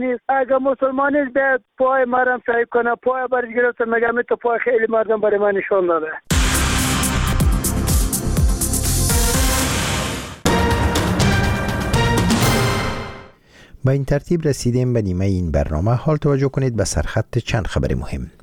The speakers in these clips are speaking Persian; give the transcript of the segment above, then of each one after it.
نیست. اگر مسلمانی به پای مرم صحیح کنه، پای برش گرفته، مگه تو پای خیلی مردم برای من نشان داده. با این ترتیب رسیدیم به نیمه این برنامه. حال توجه کنید به سرخط چند خبر مهم.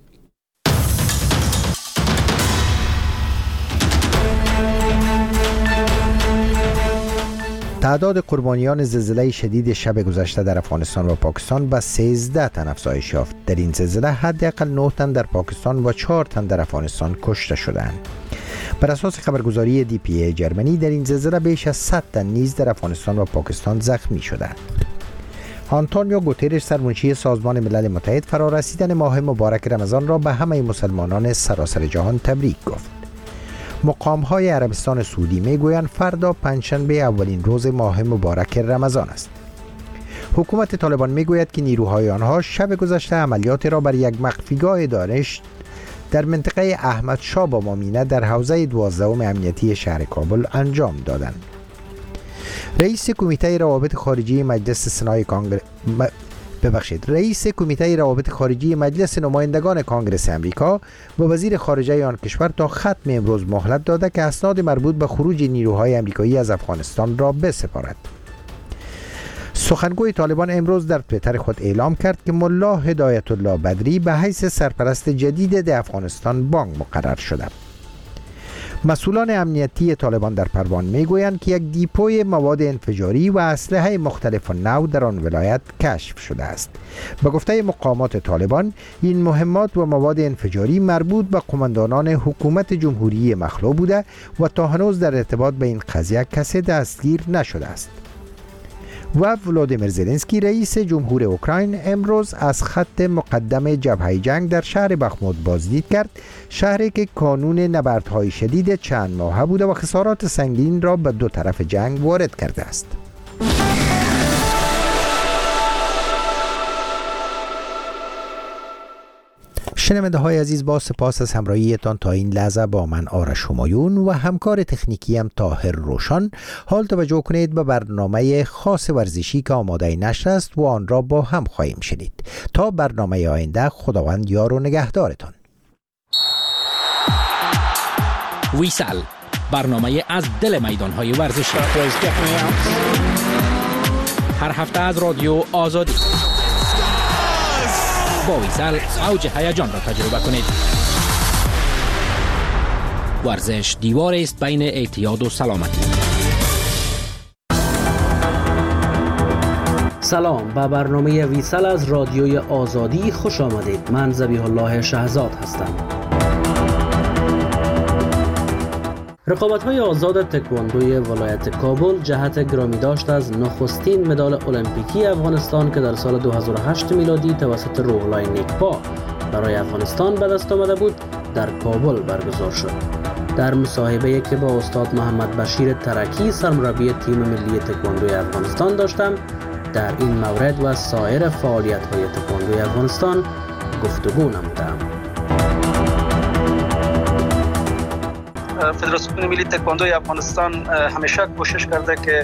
تعداد قربانیان زلزله شدید شب گذشته در افغانستان و پاکستان به 13 تن افزایش یافت. در این زلزله حداقل 9 تن در پاکستان و 4 تن در افغانستان کشته شدند. بر اساس خبرگزاری DPA جرمنی در این زلزله بیش از 100 تن نیز در افغانستان و پاکستان زخمی شدند. آنتونیو گوترش سرمنشی سازمان ملل متحد فرارسیدن ماه مبارک رمضان را به همه مسلمانان سراسر جهان تبریک گفت. مقام‌های عربستان سعودی میگویند فردا پنجشنبه اولین روز ماه مبارک رمضان است. حکومت طالبان میگوید که نیروهای آنها شب گذشته عملیاتی را بر یک مخفیگاه داعش در منطقه احمد شاه با مامینه در حوزه 12 امنیتی شهر کابل انجام دادند. رئیس کمیته روابط خارجی مجلس نمایندگان کانگرس امریکا و وزیر خارجه آن کشور تا ختم امروز مهلت داده که اسناد مربوط به خروج نیروهای امریکایی از افغانستان را بسپارد. سخنگوی طالبان امروز در توییتر خود اعلام کرد که ملا هدایت الله بدری به حیث سرپرست جدید در افغانستان بانک مقرر شده. مسئولان امنیتی طالبان در پروان میگویند که یک دیپوی مواد انفجاری و اسلحه مختلف نوع در آن ولایت کشف شده است. به گفته مقامات طالبان این مهمات و مواد انفجاری مربوط به قماندانان حکومت جمهوری مخلوع بوده و تا هنوز در ارتباط به این قضیه کسی دستگیر نشده است. و ولادیمیر زلنسکی رئیس جمهور اوکراین امروز از خط مقدم جبهه جنگ در شهر بخموت بازدید کرد، شهری که کانون نبردهای شدید چند ماهه بوده و خسارات سنگین را به دو طرف جنگ وارد کرده است. شنونده های عزیز، با سپاس از همراهیتان تا این لحظه با من آرش همایون و همکار تکنیکیم طاهر روشن. حال توجه کنید به برنامه خاص ورزشی که آماده نشر است و آن را با هم خواهیم شنید. تا برنامه آینده، خداوند یار و نگهدارتان. ویسل، برنامه از دل میدانهای ورزشی، هر هفته از رادیو آزادی. با ویسل اوج هیجان را تجربه کنید. ورزش دیوار است بین اعتیاد و سلامتی. سلام، به برنامه ویسل از رادیوی آزادی خوش آمدید. من ذبیح الله شهزاد هستم. رقابت‌های آزاد تکواندوی ولایت کابل جهت گرامی داشت از نخستین مدال المپیکی افغانستان که در سال 2008 میلادی توسط روح‌الله نیکپا برای افغانستان به دست آمده بود در کابل برگزار شد. در مصاحبه‌ای که با استاد محمد بشیر ترکی سرمربی تیم ملی تکواندوی افغانستان داشتم، در این مورد و سایر فعالیت‌های تکواندوی افغانستان گفتگو نمودم. فدراسیون ملی تکواندوی افغانستان همیشه کوشش کرده که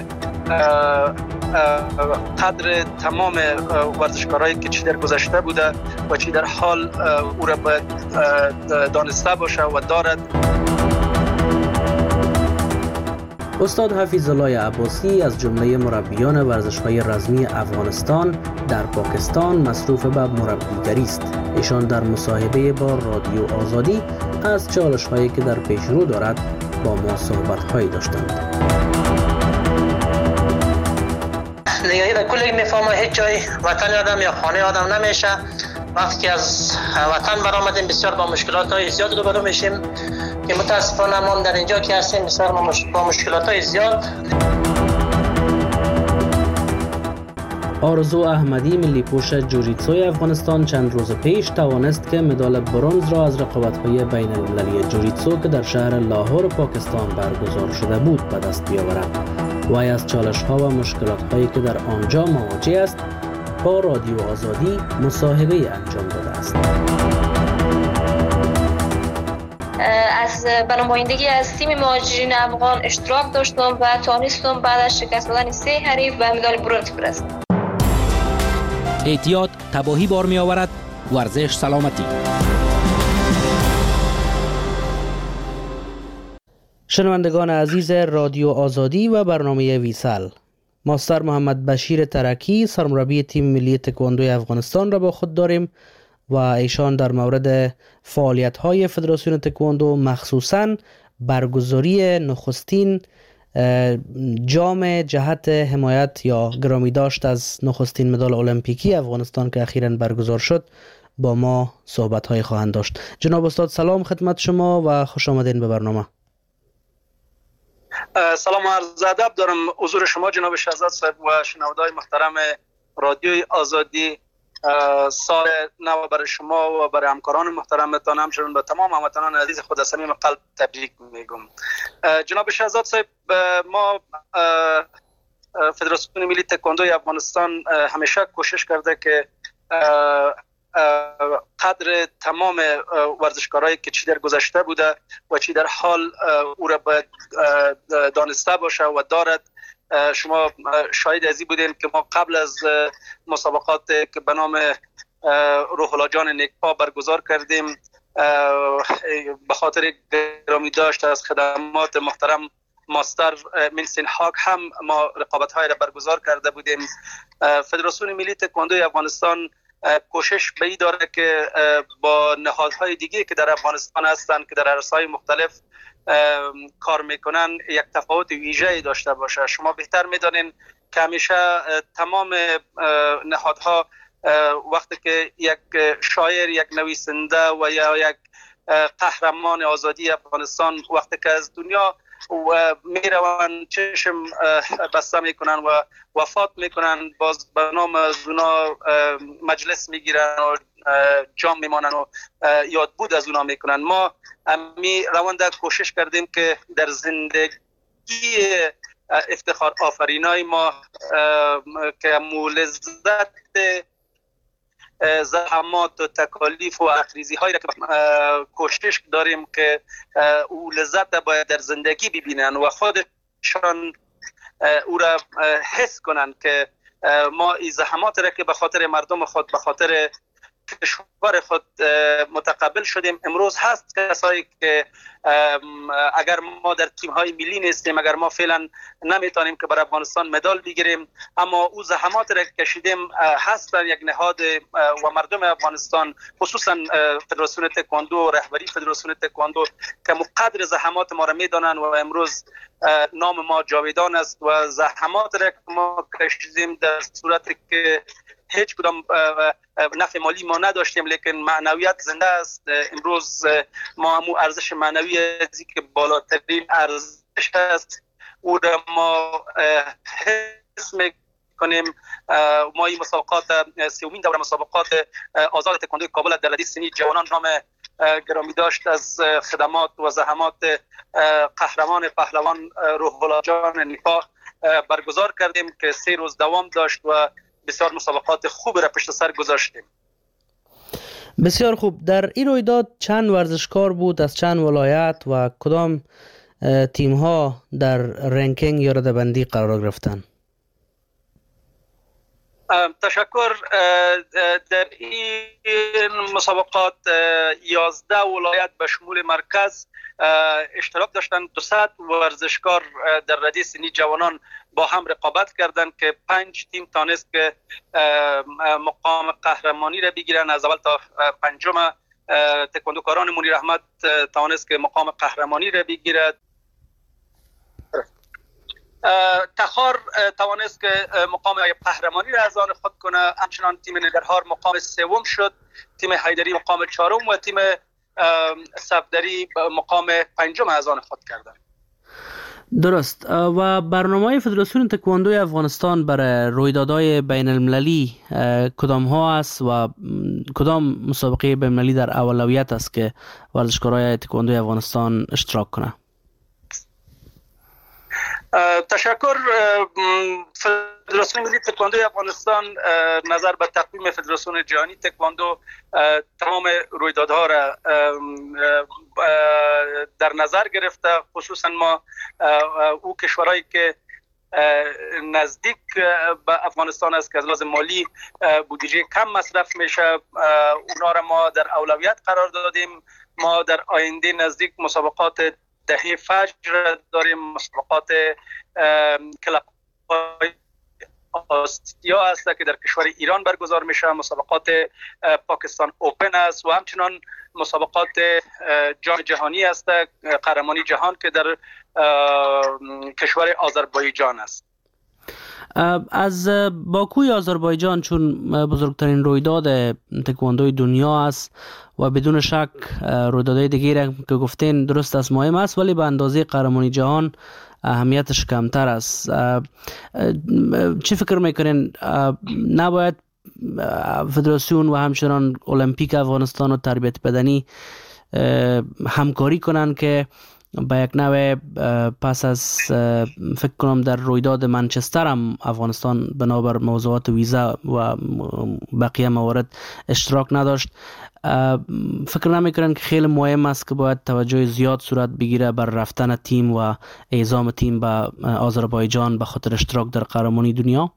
قدر تمام ورزشکارایی که چی در گذشته بوده و چی در حال او را باید دانسته باشه و دارد. استاد حفیظ الله عباسی از جمله مربیان ورزش‌های رزمی افغانستان در پاکستان مصروف به مربیگری است. ایشان در مصاحبه با رادیو آزادی از چالش‌هایی که در پیش رو دارد با ما صحبت‌هایی داشتند. نگاهی به کلی میفهمه هیچ جای وطن آدم یا خانه آدم نمیشه. وقتی که از وطن برآمدیم بسیار با مشکلات‌های زیاد روبرو میشیم که متاسفانه ما در اینجا که هستیم بسیار با مشکلات‌های زیاد. آرزو احمدی ملی پوش جوجیتسوی افغانستان چند روز پیش توانست که مدال برنز را از رقابت‌های بین‌المللی جوجیتسو که در شهر لاهور پاکستان برگزار شده بود به دست بیاورد. وی از چالش‌ها و مشکلات‌هایی که در آنجا مواجه است با رادیو آزادی مصاحبه انجام داده است. از نمایندگی از تیم مهاجرین افغان اشتراک داشتم و توانستم بعد از شکست دادن 3 حریف به مدال برنز برسم. احتیاط تباهی بار می آورد. ورزش سلامتی. شنوندگان عزیز رادیو آزادی و برنامه ویسال، ماستر محمد بشیر ترکی سرمربی تیم ملی تکواندوی افغانستان را با خود داریم و ایشان در مورد فعالیت‌های فدراسیون تکواندو، مخصوصاً برگزاری نخستین جام جهت حمایت یا گرامی داشت از نخستین مدال المپیکی افغانستان که اخیراً برگزار شد، با ما صحبت‌های خواهند داشت. جناب استاد سلام خدمت شما و خوش آمدین به برنامه. سلام و عرض ادب دارم حضور شما جناب شهزاد صاحب و شنوندگان محترم رادیوی آزادی. سال نو برای شما و برای همکاران محترمتان، همچنین به تمام هموطنان عزیز خود از صمیم قلب تبریک میگم. جناب شهزاد صاحب، ما فدراسیون ملی تکواندوی افغانستان همیشه کوشش کرده که قدر تمام ورزشکارایی که چی در گذشته بوده و چی در حال او را باید دانسته باشه و دارد. شما شاهد ازی بودین که ما قبل از مسابقات که به نام روح الله جان نیکپا برگزار کردیم، به خاطر گرامی داشت از خدمات محترم ماستر منسین هاک هم ما رقابت های را برگزار کرده بودیم. فدراسیون ملی تکواندوی افغانستان کوشش به این داره که با نهادهای دیگه که در افغانستان هستن که در عرصه‌های مختلف کار میکنن یک تفاوت ویژه‌ای داشته باشه. شما بهتر میدانین که همیشه تمام نهادها وقتی که یک شاعر، یک نویسنده و یا یک قهرمان آزادی افغانستان وقتی که از دنیا و میروند چشم بسته میکنن و وفات میکنن، باز به نام از اونا مجلس میگیرن و جام میمانن و یاد بود از اونا میکنن. ما می روانده کوشش کردیم که در زندگی افتخار آفرینای ما که لذت زحمات و تکالیف و اخریزی هایی را که کوشش داریم که او لذت باید در زندگی ببینن و خودشان او را حس کنن که ما این زحمات را که به خاطر مردم خود، به خاطر کشور خود متقبل شدیم، امروز هست کسایی که اگر ما در تیم های ملی نیستیم، اگر ما فعلا نمیتونیم که برای افغانستان مدال بگیریم، اما او زحمات را کشیدیم هستن یک نهاد و مردم افغانستان، خصوصا فدراسیون تکواندو، رهبری فدراسیون تکواندو که مقدر زحمات ما را میدانن و امروز نام ما جاویدان است و زحمات را که ما کشیدیم در صورتی که هیچ کدام نفع مالی ما نداشتیم، لیکن معنویت زنده است. امروز ما همون ارزش معنوی ازی که بالاترین ارزش است او را ما حس میکنیم. ما این مسابقات سومین دوره مسابقات آزاد تکواندوی کابل در ردی سنی جوانان نام گرامی داشت از خدمات و زحمات قهرمان پهلوان روح الله جان نیکپا برگزار کردیم که 3 روز دوام داشت و بسیار مسابقات خوب را پشت سر گذاشتیم. بسیار خوب. در این رویداد چند ورزشکار بود از چند ولایت و کدام تیم ها در رنکینگ یا رده‌بندی قرار گرفتند؟ تشکر. در این مسابقات 11 ولایت به شمول مرکز اشتراک داشتند. 200 ورزشکار در ردی سنی جوانان با هم رقابت کردند که 5 تیم تانست که مقام قهرمانی را بگیرن. از اول تا پنجم تکواندوکاران منیر احمد تانست که مقام قهرمانی را بگیرد. تخار توانست که مقام قهرمانی را از آن خود کنه. همچنان تیم نگرهار مقام 3 شد، تیم حیدری مقام 4 و تیم صفدری مقام 5 از آن خود کردند. درست. و برنامه فدراسیون تکواندوی افغانستان برای رویدادهای بین المللی کدام ها است و کدام مسابقه بین المللی در اولویت است که ورزشکارای تکواندوی افغانستان اشتراک کنند؟ تشکر. فدراسیون ملی تکواندوی افغانستان نظر به تقویم فدراسیون جهانی تکواندو تمام رویدادها را در نظر گرفته. خصوصا ما او کشورهایی که نزدیک به افغانستان است که از لحاظ مالی بودجه کم مصرف میشه. اونا را ما در اولویت قرار دادیم. ما در آینده نزدیک مسابقات دهه فجر داریم، مسابقات کلاب آسیا است که در کشور ایران برگزار میشه، مسابقات پاکستان اوپن است و همچنان مسابقات جام جهانی است، قهرمانی جهان که در کشور آذربایجان است. از باکوی آذربایجان چون بزرگترین رویداد تکواندوی دنیا است و بدون شک رویدادهای دیگه که گفتین درست است مهم است، ولی به اندازه قهرمانی جهان اهمیتش کمتر است. چی فکر میکنین نباید فدراسیون و همچنان المپیک افغانستان و تربیت بدنی همکاری کنن که با یک نوع پس از فکر کنم در رویداد منچستر هم افغانستان بنابر موضوعات ویزا و بقیه موارد اشتراک نداشت، فکر نمیکنن که خیلی مهم است که باید توجه زیاد صورت بگیره بر رفتن تیم و اعزام تیم به آذربایجان به خاطر اشتراک در قهرمانی دنیا؟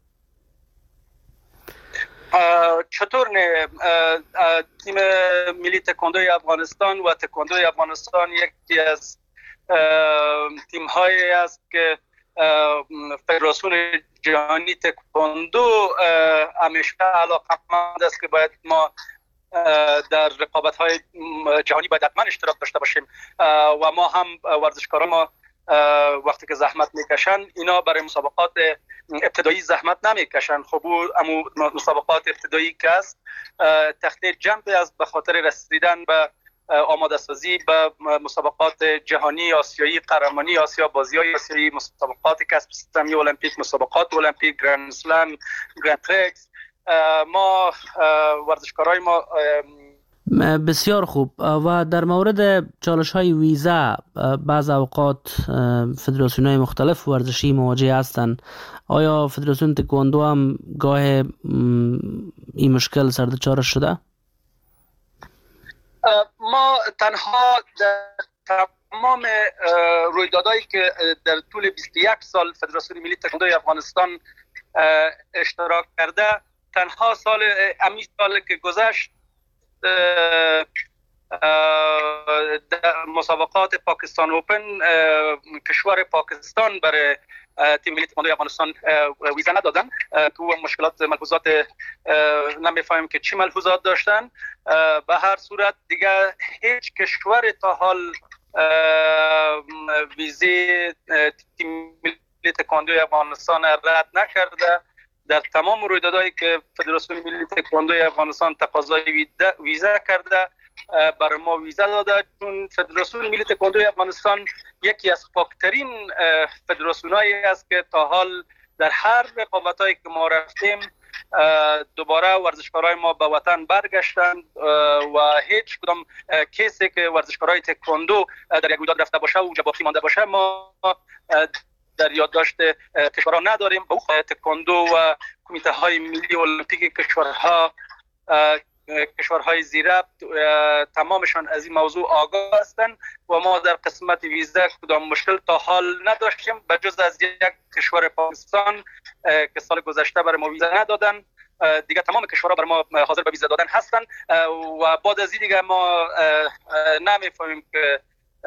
چطور نه؟ تیم ملی تکواندوی افغانستان و تکواندوی افغانستان یکی از تیم هایی است که فدراسیون جهانی تکواندو همیشه علاقمند است که باید ما در رقابت های جهانی باید حتما اشتراک داشته باشیم و ما هم ورزشکاران ما وقتی که زحمت میکشن اینا برای مسابقات ابتدایی زحمت نمیکشن. خب امو مسابقات ابتدایی که است تخته جنب است به خاطر رسیدن به آماده سازی به مسابقات جهانی آسیایی، قهرمانی آسیا، بازی‌های آسیایی، مسابقات کسب سهمیه المپیک، مسابقات المپیک، گرند اسلم، گرند پرکس. ما ورزشکارای ما بسیار خوب. و در مورد چالش های ویزا بعض اوقات فدراسیون های مختلف ورزشی مواجه هستند. آیا فدراسیون تکواندو هم گاه این مشکل سرد چارش شده؟ ما تنها در تمام رویدادهایی که در طول 21 سال فدراسیون ملی تکواندوی افغانستان اشتراک کرده، تنها سال که گذشت مسابقات پاکستان اوپن کشور پاکستان برای تیم ملی تکواندوی افغانستان ویزا ندادن که مشکلات ملحوظات نمیفهمیم که چی ملحوظات داشتن. به هر صورت دیگه هیچ کشور تا حال ویزه تیم ملی تکواندوی افغانستان رد نکرده. در تمام رویدادهایی که فدراسیون ملی تکواندوی افغانستان تقاضای ویزا کرده برای ما ویزا داده، چون فدراسیون ملی تکواندوی افغانستان یکی از پاکترین فدراسیونایی است که تا حال در هر رقابتایی که ما رفتیم دوباره ورزشکارای ما به وطن برگشتند و هیچ کدام کیسی که ورزشکارای تکواندو در یک رویداد رفته باشه و باقی مانده باشه ما در یادداشت کشورها نداریم. تکواندو و کمیته های ملی المپیک کشورهای زیربط تمامشان از این موضوع آگاه هستند و ما در قسمت ویزا کدام مشکل تا حال نداشتیم به جز از یک کشور پاکستان که سال گذشته برای ما ویزا ندادن. دیگه تمام کشورها برای ما حاضر به ویزا دادن هستند و بعد از این دیگه ما نمیفهمیم که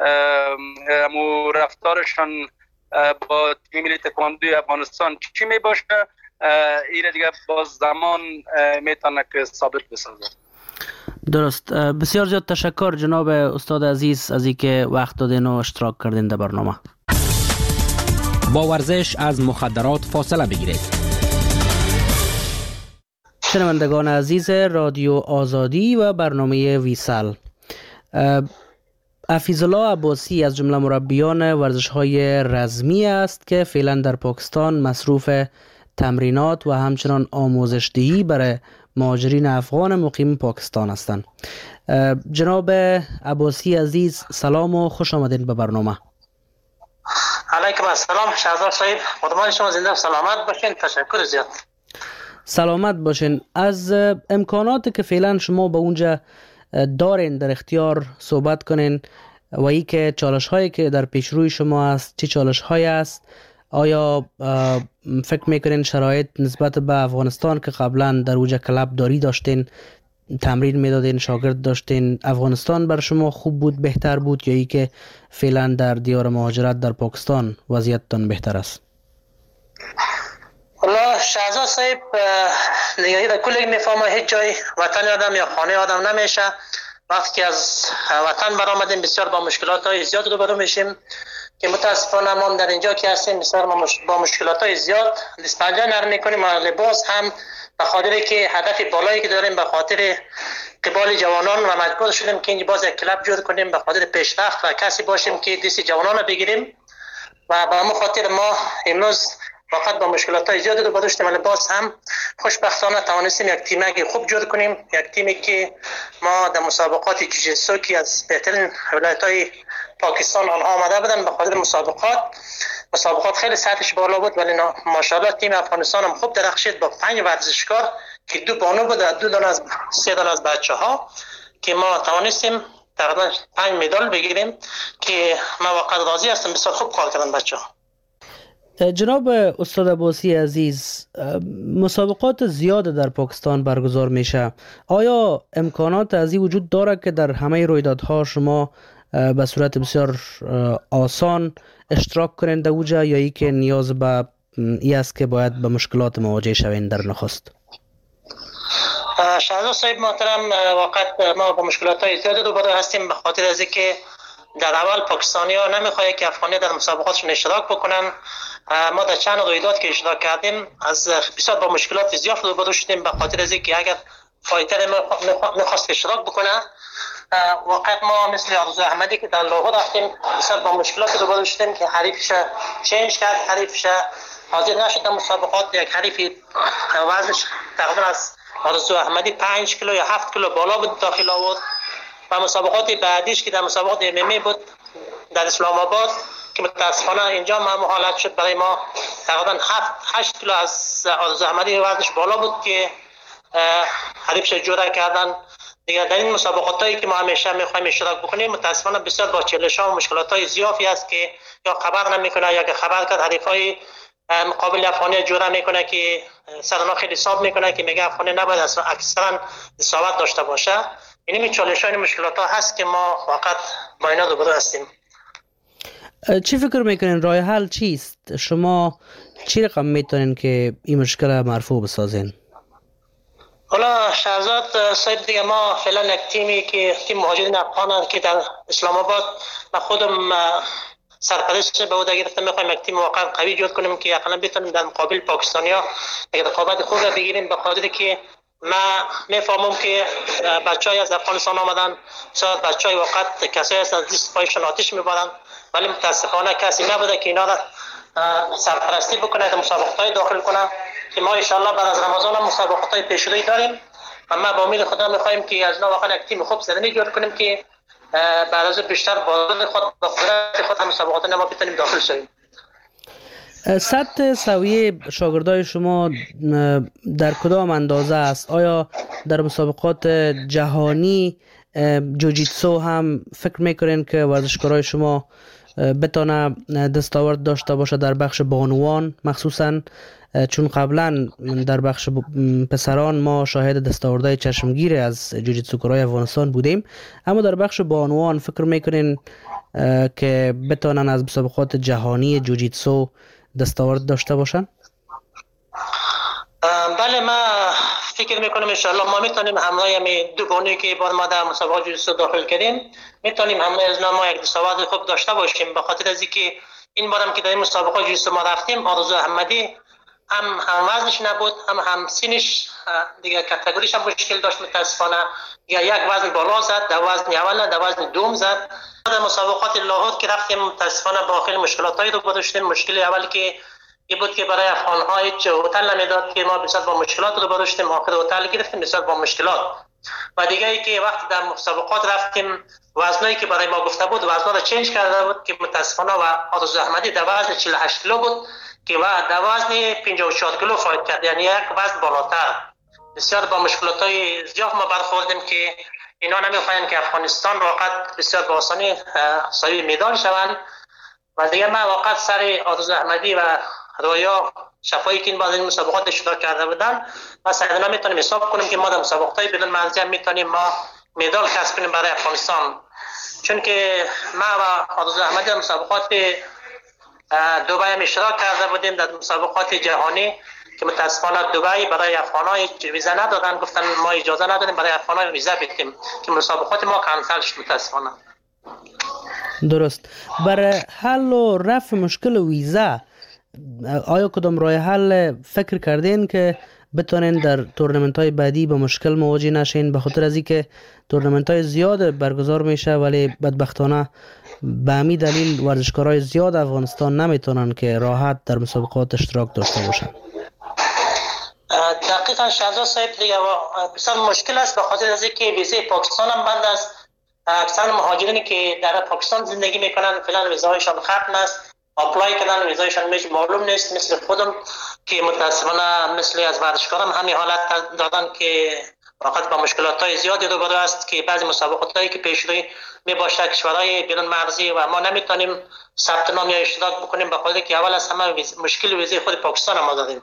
رفتارشان با تیم ملی تکواندوی افغانستان چی می باشه. ایره دیگه باز زمان میتونه که ثابت بسازه. درست. بسیار زیاد تشکر جناب استاد عزیز از اینکه وقت دادین و اشتراک کردین در برنامه. با ورزش از مخدرات فاصله بگیرید. شنوندگان عزیز رادیو آزادی و برنامه ویسال، حفیظالله عباسی از جمله مربیان ورزش‌های رزمی است که فعلا در پاکستان مصروف تمرینات و همچنان آموزش‌دهی برای مهاجرین افغان مقیم پاکستان هستند. جناب عباسی عزیز سلام و خوش آمدین به برنامه. علیکم السلام شهزاد صاحب، خدمت شما زنده و سلامت باشین. تشکر زیاد. سلامت باشین. از امکاناتی که فعلا شما به اونجا دارین در اختیار صحبت کنین و ای که چالش هایی که در پیش روی شما است چه چالش هایی است. آیا فکر میکنین شرایط نسبت به افغانستان که قبلا در اوج کلب داری داشتین، تمرین میدادین، شاگرد داشتین، افغانستان بر شما خوب بود، بهتر بود، یا ای که فعلا در دیار مهاجرت در پاکستان وضعیتتان بهتر است؟ والله شهزاد صاحب نگاهی در کل میفهمه هیچ جای وطن آدم یا خانه آدم نمیشه. وقتی که از وطن برآمدیم بسیار با مشکلات های زیاد روبرو میشیم که متاسفانه ما در اینجا که هستیم بسیار با مشکلات های زیاد دست پنجه نرم میکنیم. لباس هم به خاطر که هدف بالایی که داریم، به خاطر قبال جوانان و مجبور شدیم که اینجا باز یک کلاب جور کنیم به خاطر پیشرفت و کسی باشیم که دست جوانان بگیریم و به همون خاطر ما امروز فقط با مشکلات های زیادی رو برداشتیم. ولی باز هم خوشبختانه توانستیم یک تیمی خوب جور کنیم، یک تیمی که ما در مسابقات جوجیتسو که از بهترین ولایت های پاکستان آنها آمده بودن، به خاطر مسابقات خیلی سطحش بالا بود، ولی ماشاءالله تیم افغانستان هم خوب درخشید با 5 ورزشکار که 2 بانو بود و 2 دانه از 3 دانه از بچه‌ها که ما توانستیم تقریبا 5 مدال بگیریم که ما واقعا راضی هستم. بسیار خوب کار کردن بچه‌ها. جناب استاد عباسی عزیز، مسابقات زیاد در پاکستان برگزار میشه. آیا امکانات از این وجود داره که در همه رویدادها شما به صورت بسیار آسان اشتراک کنین در اوجا، یا ای که نیاز به ای است که باید به مشکلات مواجه شوین در نخست؟ شهزاد صاحب محترم، واقعا ما با مشکلات های زیاد روبرو هستیم به خاطر از اینکه در اول پاکستانی ها نمیخواهی که افغانی در مسابقاتشون اشتراک بکنن. ما در چند رویداد که اشتراک کردیم از بسیار با مشکلات زیاد روبرو شدیم به خاطر از اینکه اگر فایتر میخواست اشتراک بکنه، واقعا ما مثل آرزو احمدی که در لاهور رفتیم بسیار با مشکلات روبرو شدیم که حریفش چنج کرد، حریفش حاضر نشد در مسابقات. یک حریف وزنش تقریبا از آرزو احمدی 5 کیلو یا 7 کیلو بالا بود داخل آورد و مسابقات بعدیش که در مسابقات MMA بود در اسلام آباد که متاسفانه اینجا هم حالت شد برای ما، تقریبا 7-8 کیلو از آرزو احمدی وزنش بالا بود که حریفش جدا کردن. دیگر در این مسابقاتی که ما همیشه میخوایم اشتراک بکنیم متاسفانه بسیار با چالش‌ها و مشکلات‌های زیادی است که یا خبر نمیکنه یا که خبر کرد حریفای مقابل افغانی جوره میکنه که سرنا خیلی حساب میکنه که میگه افغانی نباید اکثرا دستاورد داشته باشه. این چالش‌ها و مشکلات‌ها هست که ما فقط با اینا روبرو هستیم. چی فکر میکنین راه حل چیست؟ شما چی رقم میتونین که این مشکل مرفوع بسازین؟ حالا شهزاد صاحب دیگه ما فعلا یک تیمی که تیم مهاجرین افغان که در اسلام آباد من خودم سرپرست به عهده گرفتم، میخوایم یک تیم واقعا قوی جور کنیم که اقلا بتونیم در مقابل پاکستانیا یک رقابت خوب بگیریم، به خاطر که من میفهمم که بچهای از افغانستان آمدن، شاید بچهای واقعا کسایی هستن از دست پایشان آتش میبرن، ولی متاسفانه کسی نبوده که اینا را سرپرستی بکنه که مسابقات داخل کنه که ما ان شاء الله بعد از رمضان هم مسابقات پیشروی داریم و ما با امید خدا میخوایم که از نو واقعا یک تیم خوب زدنی جور کنیم که بعد از بیشتر با خود با قدرت خود هم مسابقات ما بتونیم داخل شویم. سطح سویه شاگردای شما در کدام اندازه است؟ آیا در مسابقات جهانی جوجیتسو هم فکر میکنین که ورزشکارای شما بتونه دستاورد داشته باشه در بخش بانوان مخصوصا؟ چون قبلا در بخش پسران ما شاهد دستاوردهای چشمگیر از جوجیتسوکارای افغانستان بودیم، اما در بخش بانوان فکر میکنین که بتونن از مسابقات جهانی جوجیتسو دستاورد داشته باشن؟ بله، ما فکر میکنم ان شاء الله ما میتونیم همراه همین دو بانوی که بار ما در مسابقات جوجیتسو داخل کردیم میتونیم همراه از ما یک دستاورد خوب داشته باشیم، به خاطر از اینکه این بارم که در این مسابقات جوجیتسو ما رفتیم آرزو احمدی هم وزنش نبود هم سینش دیگه کاتگوریش هم مشکل داشت متاسفانه، یا یک وزن بالا زد، در وزن اول در وزن دوم زد. در مسابقات لاهور که رفتیم متاسفانه با خیلی مشکلاتایی رو داشتیم. مشکل اول که این بود که برای افغان‌ها هیچ هتل نمیداد که ما بسیار با مشکلات رو داشتیم، آخر هتل گرفتیم بسیار با مشکلات. و دیگه ای که وقتی در مسابقات رفتیم وزنایی که برای ما گفته بود وزنا رو چنج کرده بود که متاسفانه و آرزو احمدی در وزن 48 کیلو بود که در وزن 54 کیلو فایت کرد، یعنی یک وزن بالاتر. بسیار با مشکلات‌های زیاد ما برخوردیم که اینا نمیخواین که افغانستان واقعا بسیار با آسانی صاحب مدال شوند و دیگه من واقعا سر آرزو احمدی و رویا شفایی که این بعض این مسابقات اشتراک کرده بودن ما سعی میتونیم حساب کنیم که ما در مسابقات بدون مرزی هم میتونیم ما مدال کسب کنیم برای افغانستان. چون که ما و آرزو احمدی در مسابقات دبی هم اشتراک کرده بودیم در مسابقات جهانی که متاسفانه دبی برای افغانای ویزا ندادن، گفتن ما اجازه نداریم برای افغانای ویزا بدیم که مسابقات ما کانسل شد متاسفانه. درست. برای حل و رفع مشکل ویزا آیا کدام راه حل فکر کردین که بتونین در تورنمنت های بعدی با مشکل مواجه نشین؟ به خاطر از اینکه تورنمنت های زیاد برگزار میشه ولی بدبختانه به همین دلیل ورزشکارای زیاد افغانستان نمیتونن که راحت در مسابقات اشتراک داشته باشن. دقیقاً شهزاد صاحب دیگه بسیار مشکل است به خاطر از اینکه ویزای پاکستان هم بند است. اکثر مهاجرینی که در پاکستان زندگی میکنن فعلا ویزایشان ختم است، اپلای کردن ویزایشان میشه معلوم نیست. مثل خودم که متاسفانه مثل از ورزشکارم همین حالت دادن که واقعا با مشکلات های زیادی روبرو است که بعضی مسابقات هایی که پیش روی می باشه کشورهای بیرون مرزی و ما نمیتونیم ثبت نام یا اشتراک بکنیم به خاطر که اول از همه مشکل ویزای خود پاکستان ما داریم.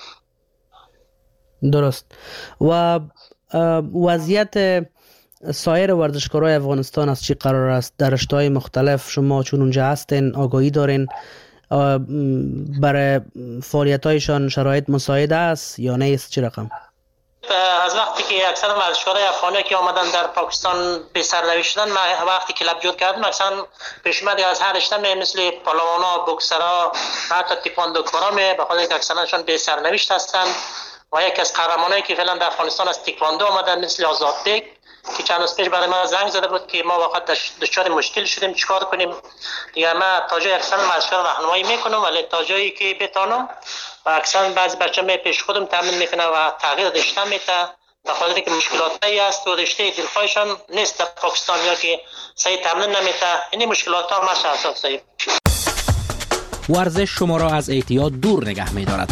درست. و وضعیت سایر ورزشکارای افغانستان از چی قرار است؟ در رشته‌های مختلف شما چون اونجا هستین آگاهی دارین برای فعالیت‌هایشان شرایط مساعد است یا نیست؟ چه رقم؟ از وقتی که اکثر ورزشکارای افغانی که آمدن در پاکستان به سرنوشت شدن ما وقتی کلاب جور کردیم مثلا پیشمردی از هر رشته مثل پالوانا، بوکسرها، حتی تکواندو کارا به خاطر اینکه اکثرشون به سرنوشت هستن و یکی از قهرمانایی که فعلا در افغانستان از تکواندو آمدن مثل آزادبک که چند روز پیش برای ما زنگ زده بود که ما واقعا دچار مشکل شدیم چیکار کنیم. دیگه ما تا جای اکثر ورزشکار راهنمایی میکنم ولی تا جایی که بتونم و اکثر بعضی بچه‌ها می پیش خودم تامین میکنه و تغییر رشته میده به خاطر اینکه مشکلاتی است و رشته دلخواهشان نیست در پاکستان یا که صحیح تامین نمیده. این مشکلات ها ماشه اساس صحیح. ورزش شما را از اعتیاد دور نگه می‌دارد.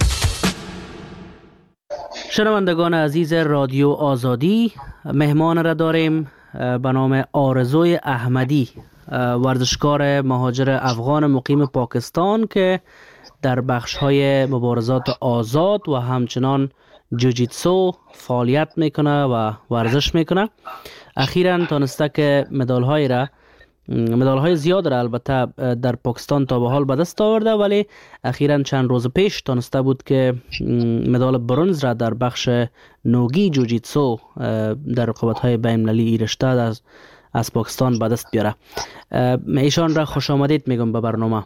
شنوندگان عزیز رادیو آزادی، مهمان را داریم به نام آرزوی احمدی، ورزشکار مهاجر افغان مقیم پاکستان که در بخش‌های مبارزات آزاد و همچنان جوجیتسو فعالیت میکنه و ورزش میکنه. اخیراً تانسته که مدال‌های زیاد را البته در پاکستان تا به حال به دست آورده ولی اخیراً چند روز پیش تانسته بود که مدال برنز را در بخش نوگی جوجیتسو در رقابت‌های بین‌المللی رشته از پاکستان به دست بیاره. ایشان را خوش آمدید میگم به برنامه.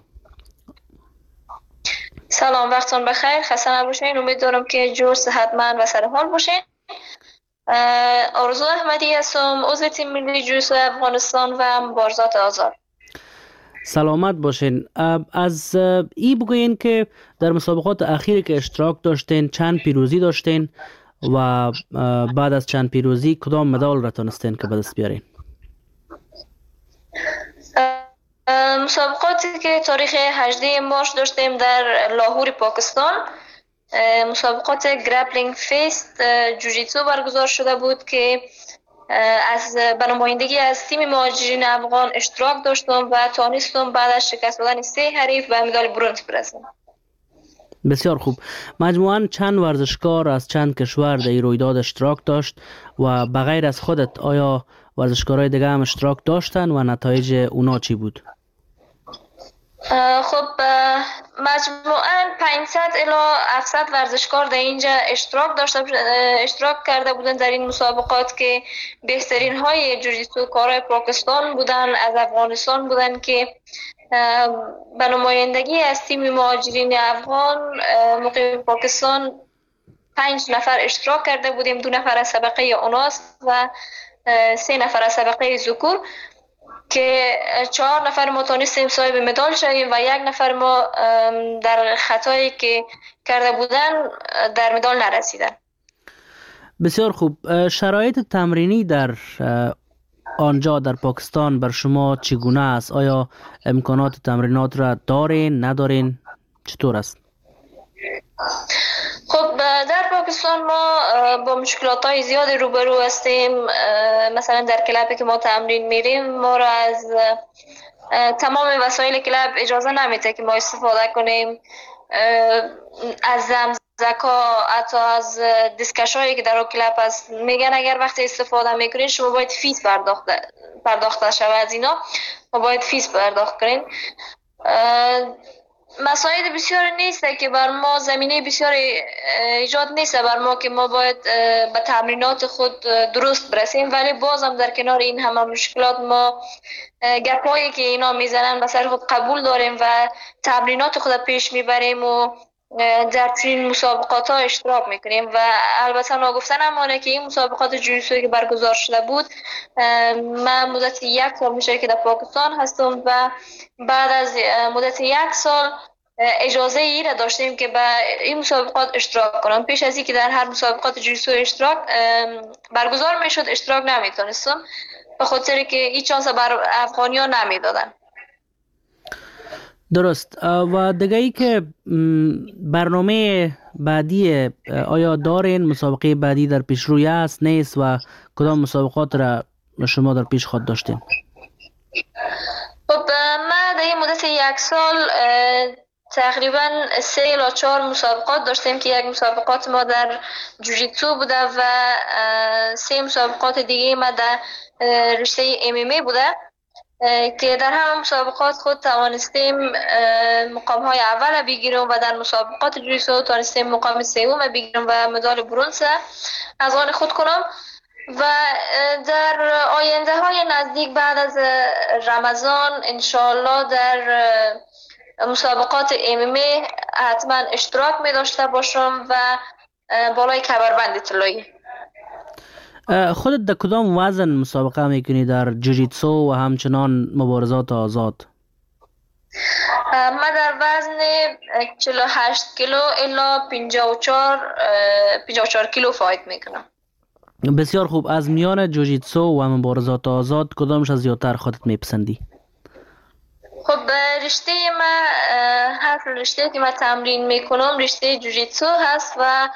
سلام، وقتتون بخیر، خسته نباشین. امیدوارم که جور صحتمند و سر حال باشین. آرزو احمدی هستم، عضو تیم ملی جوجیتسو افغانستان و مبارزات آزاد. سلامت باشین. از ای بگوین که در مسابقات اخیری که اشتراک داشتین چند پیروزی داشتین و بعد از چند پیروزی کدام مدال را تونستین که به دست بیارین؟ مسابقاتی که تاریخ 18 مارس داشتیم در لاهور پاکستان، مسابقات گرپلینگ فیست جوجیتسو برگزار شده بود که از نمایندگی از تیم مهاجرین افغان اشتراک داشتم و توانستم بعد از شکست دادن 3 حریف به مدال برنز برسم. بسیار خوب. مجموعاً چند ورزشکار از چند کشور در این رویداد اشتراک داشت و بغیر از خودت آیا ورزشکارای دیگه هم اشتراک داشتن و نتایج اونا چی بود؟ خب مجموعاً 500 الی 700 ورزشکار در اینجا اشتراک کرده بودن در این مسابقات که بهترین های جوجیتسو کارای پاکستان بودن، از افغانستان بودن که به نمایندگی از تیم مهاجرین افغان مقیم پاکستان 5 نفر اشتراک کرده بودیم، 2 نفر از طبقه اوناس و 3 نفر از طبقه ذکور که 4 نفر ما تونستیم صاحب مدال شدیم و 1 نفر ما در خطایی که کرده بودن در مدال نرسیدن. بسیار خوب. شرایط تمرینی در آنجا در پاکستان بر شما چگونه است؟ آیا امکانات تمرینات را دارین ندارین؟ چطور است؟ خب در پاکستان ما با مشکلات های زیاد روبرو هستیم. مثلا در کلابی که ما تمرین میریم ما را از تمام وسایل کلاب اجازه نمیده که ما استفاده کنیم از زمزکا، حتی از دیسکش هایی که در کلاب هست. میگن اگر وقتی استفاده میکنین شما باید فیس پرداخته شود از اینا، ما باید فیس پرداخت کنیم. مساعد بسیار نیست که بر ما، زمینه بسیار ایجاد نیست بر ما که ما باید به تمرینات خود درست برسیم، ولی بازم در کنار این همه مشکلات ما گپایی که اینا میزنن به سر خود قبول داریم و تمرینات خود پیش میبریم و در چنین مسابقات ها اشتراک میکنیم. و البته ناگفته نمانه که این مسابقات جوجیتسویی که برگزار شده بود، من مدت 1 سال میشه که در پاکستان هستم و بعد از مدت 1 سال اجازه ای را داشتیم که به این مسابقات اشتراک کنم. پیش از این که در هر مسابقات جوجیتسو اشتراک برگزار میشد اشتراک نمیتونستم به خاطر که این چانس بر افغانی ها نمیدادن. درست. و دیگه ای که برنامه بعدی آیا دارین؟ مسابقه بعدی در پیش روی است نیست و کدام مسابقات را شما در پیش خود داشتین؟ خب ما در این مدت 1 سال تقریبا 3 یا 4 مسابقات داشتیم که یک مسابقات ما در جوجیتسو بوده و 3 مسابقات دیگه ما در رشته MMA بوده که در همه مسابقات خود توانستیم مقام های اول بگیریم و در مسابقات جوجیتسو توانستیم مقام 3 بگیریم و مدال برنز از آن خود کنم. و در آینده های نزدیک بعد از رمضان انشاءالله در مسابقات MMA حتما اشتراک می داشته باشم و بالای کمربند طلایی. خودت در کدام وزن مسابقه میکنی در جوجیتسو و همچنان مبارزات آزاد؟ من در وزن 48 کیلو الا 54 کیلو فایت میکنم. بسیار خوب. از میان جوجیتسو و مبارزات آزاد کدامش از زیادتر خودت میپسندی؟ خب رشته ما هست، رشته که من تمرین میکنم رشته جوجیتسو هست و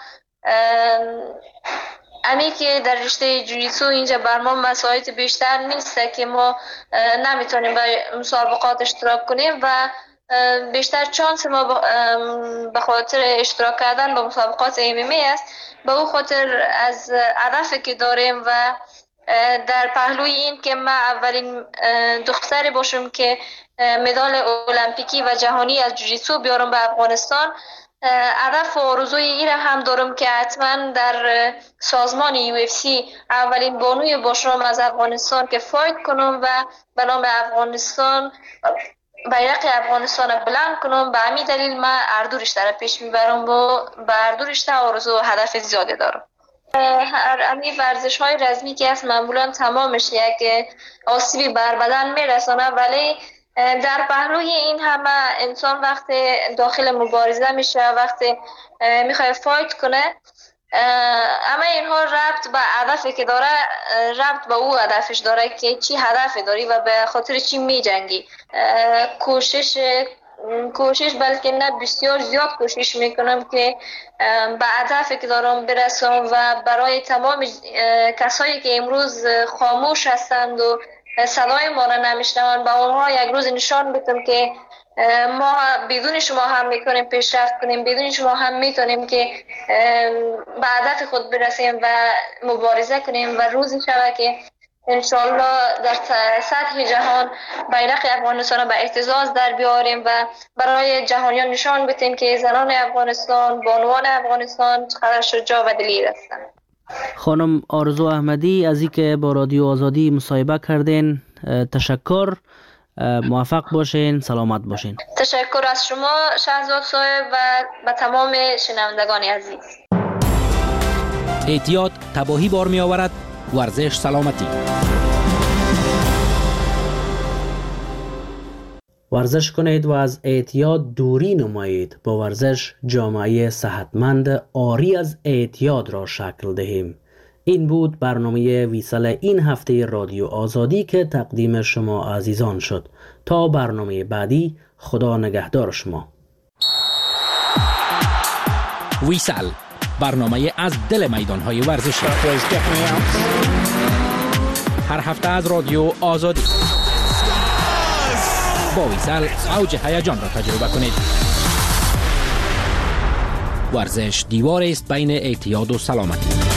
امی که در رشته جوجیتسو اینجا بر ما مساعد بیشتر نیست که ما نمیتونیم به مسابقات اشتراک کنیم و بیشتر چانس ما به خاطر اشتراک کردن به مسابقات MMA است. به او خاطر از هدفی که داریم و در پهلوی این که من اولین دختری باشم که مدال المپیکی و جهانی از جوجیتسو بیارم به افغانستان، هدف و آرزوی این هم دارم که حتما در سازمان UFC اولین بانوی باشم از افغانستان که فایت کنم و به نام افغانستان بیرق افغانستان بلند کنم. به همین دلیل من اردو رشته را پیش میبرم و به اردو رشته آرزو و هدف زیاده دارم. همین ورزش های رزمی که هست معمولا تمامش یک آسیبی بر بدن میرسانه، ولی در پهلوی این همه انسان وقتی داخل مبارزه میشه، وقتی میخواد فایت کنه، اما اینها ربط به هدفی که داره، ربط به او هدفش داره که چی هدفی داری و به خاطر چی میجنگی. کوشش بلکه نه بسیار زیاد کوشش میکنم که به هدفی که دارم برسم و برای تمام کسایی که امروز خاموش هستند و صدای ما را نمیشنوند به اونها یک روز نشان بدم که ما بدون شما هم میتونیم پیشرفت کنیم، بدون شما هم میتونیم که به هدف خود برسیم و مبارزه کنیم و روزی شود که انشالله در سطح جهان بیرق افغانستان را به اهتزاز در بیاریم و برای جهانیان نشان بدیم که زنان افغانستان، بانوان افغانستان چقدر شجاع و دلیر هستند. خانم آرزو احمدی از اینکه با رادیو آزادی مصاحبه کردین تشکر. موفق باشین، سلامت باشین. تشکر از شما شهزاد صاحب و به تمام شنوندگان عزیز. احتیاط تباهی بار می آورد، ورزش سلامتی. ورزش کنید و از اعتیاد دوری نمایید. با ورزش جامعه صحتمند عاری از اعتیاد را شکل دهیم. این بود برنامه ویسل این هفته رادیو آزادی که تقدیم شما عزیزان شد. تا برنامه بعدی، خدا نگهدار شما. ویسل، برنامه از دل میدان‌های ورزشی. هر هفته از رادیو آزادی. با ویسل اوج هیجان را تجربه کنید. ورزش دیواری است بین اعتیاد و سلامتی.